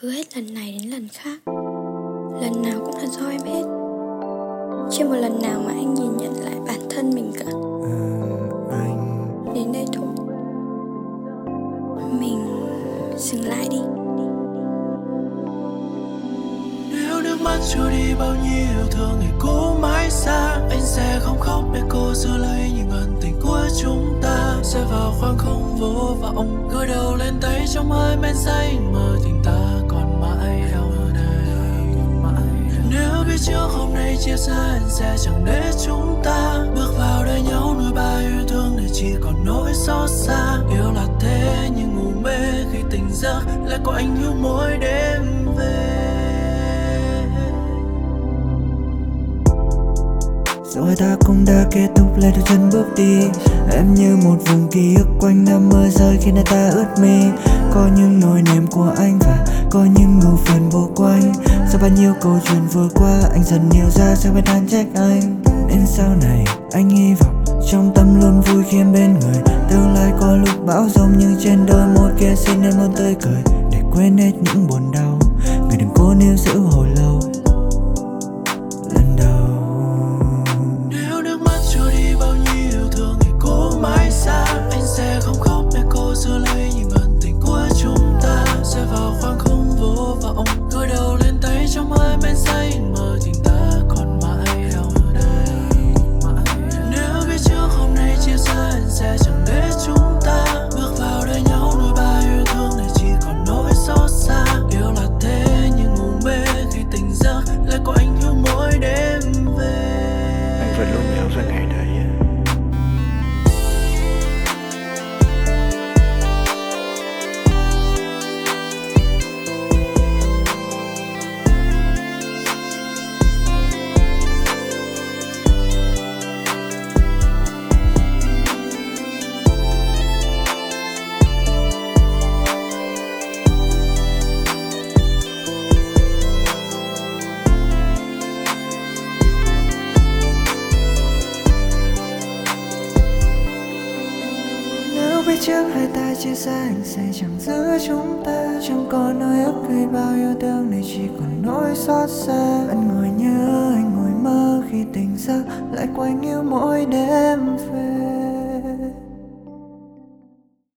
Cứ hết lần này đến lần khác, lần nào cũng là do em hết. Chưa một lần nào mà anh nhìn nhận lại bản thân mình cả. Anh Đến đây thôi, mình dừng lại đi. Nếu nước mắt trôi đi bao nhiêu yêu thương ngày cũ mãi xa, anh sẽ không khóc để cô giữ lấy những ân tình của chúng ta. Sẽ vào khoảng không vô vọng, gối đầu lên tay trong hơi men say, mơ tình ta còn mãi đâu đây. Nếu biết trước hôm nay chia xa, anh sẽ chẳng để chúng ta bước vào đời nhau nuôi bao yêu thương để chỉ còn nỗi xót xa. Yêu là thế nhưng ngủ mê khi tỉnh giấc lại có anh hiu mỗi đêm về. Rồi ta cũng đã kết thúc lại đôi chân bước đi. Em như một vùng ký ức quanh năm mưa rơi khi nơi ta ướt mi. Có những nỗi niềm của anh và có những ưu phiền vô quanh. Sau bao nhiêu câu chuyện vừa qua, anh dần hiểu ra sẽ phải than trách anh. Nên sau này anh hy vọng trong tâm luôn vui khi em bên người. Tương lai có lúc bão giông nhưng trên đôi môi kia xin em luôn tươi cười để quên hết những buồn đau. Người đừng cố níu giữ hồi lâu. Lần đầu Nếu nước mắt trôi đi bao nhiêu yêu thương ngày cũ mãi xa, anh sẽ không khóc để cô giữ lấy những ân tình của chúng ta. Sẽ vào khoảng không vô vọng, gối đầu lên tay trong hơi men say, mơ tình ta còn mãi đâu đây. Nếu biết trước hôm nay chia xa, anh sẽ chẳng để chúng ta bước vào đời nhau nuôi bao yêu thương để chỉ còn nỗi xót xa. Yêu là thế nhưng ngủ mê khi tỉnh giấc lại có anh hiu mỗi đêm về. anh vẫn luôn nhớ về ngày đấy. Nếu biết trước hai ta chia xa, anh sẽ chẳng giữ chúng ta. Chẳng còn nỗi ức hay bao yêu thương này, chỉ còn nỗi xót xa. Anh ngồi nhớ, anh ngồi mơ khi tỉnh giấc lại quanh yêu mỗi đêm về.